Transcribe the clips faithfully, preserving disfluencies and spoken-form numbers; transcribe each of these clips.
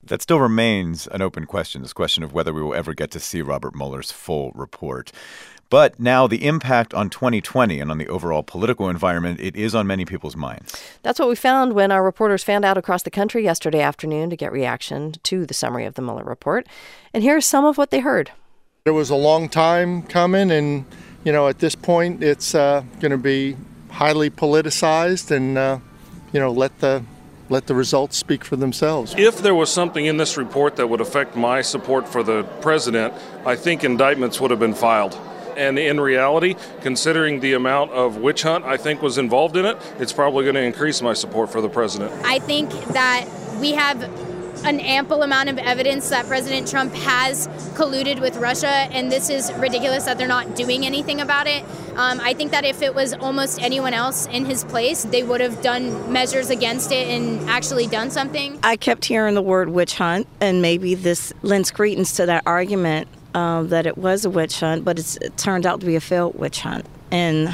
That still remains an open question, this question of whether we will ever get to see Robert Mueller's full report. But now the impact on twenty twenty and on the overall political environment, it is on many people's minds. That's what we found when our reporters fanned out across the country yesterday afternoon to get reaction to the summary of the Mueller report. And here's some of what they heard. It was a long time coming, and, you know, at this point, it's uh, going to be highly politicized and, uh, you know, let the let the results speak for themselves. If there was something in this report that would affect my support for the president, I think indictments would have been filed. And in reality, considering the amount of witch hunt I think was involved in it, it's probably going to increase my support for the president. I think that we have an ample amount of evidence that President Trump has colluded with Russia, and this is ridiculous that they're not doing anything about it. Um, I think that if it was almost anyone else in his place, they would have done measures against it and actually done something. I kept hearing the word witch hunt, and maybe this lends credence to that argument um, that it was a witch hunt, but it's, it turned out to be a failed witch hunt. And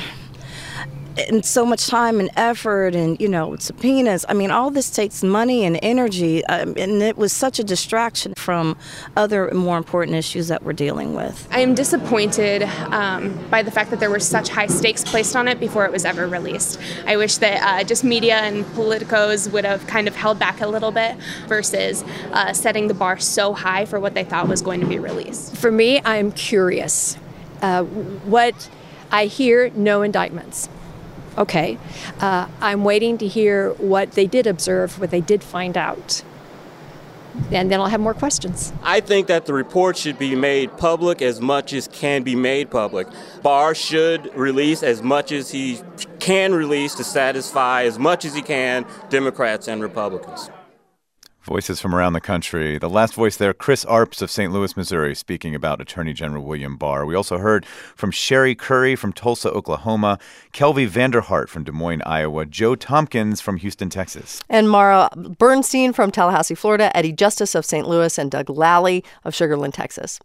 And so much time and effort and, you know, subpoenas. I mean, all this takes money and energy. Um, and it was such a distraction from other more important issues that we're dealing with. I am disappointed um, by the fact that there were such high stakes placed on it before it was ever released. I wish that uh, just media and politicos would have kind of held back a little bit versus uh, setting the bar so high for what they thought was going to be released. For me, I'm curious. Uh, what I hear, no indictments. Okay, uh, I'm waiting to hear what they did observe, what they did find out. And then I'll have more questions. I think that the report should be made public as much as can be made public. Barr should release as much as he can release to satisfy as much as he can Democrats and Republicans. Voices from around the country. The last voice there, Chris Arps of Saint Louis, Missouri, speaking about Attorney General William Barr. We also heard from Sherry Curry from Tulsa, Oklahoma, Kelvie Vanderhart from Des Moines, Iowa, Joe Tompkins from Houston, Texas. And Mara Bernstein from Tallahassee, Florida, Eddie Justice of Saint Louis, and Doug Lally of Sugar Land, Texas.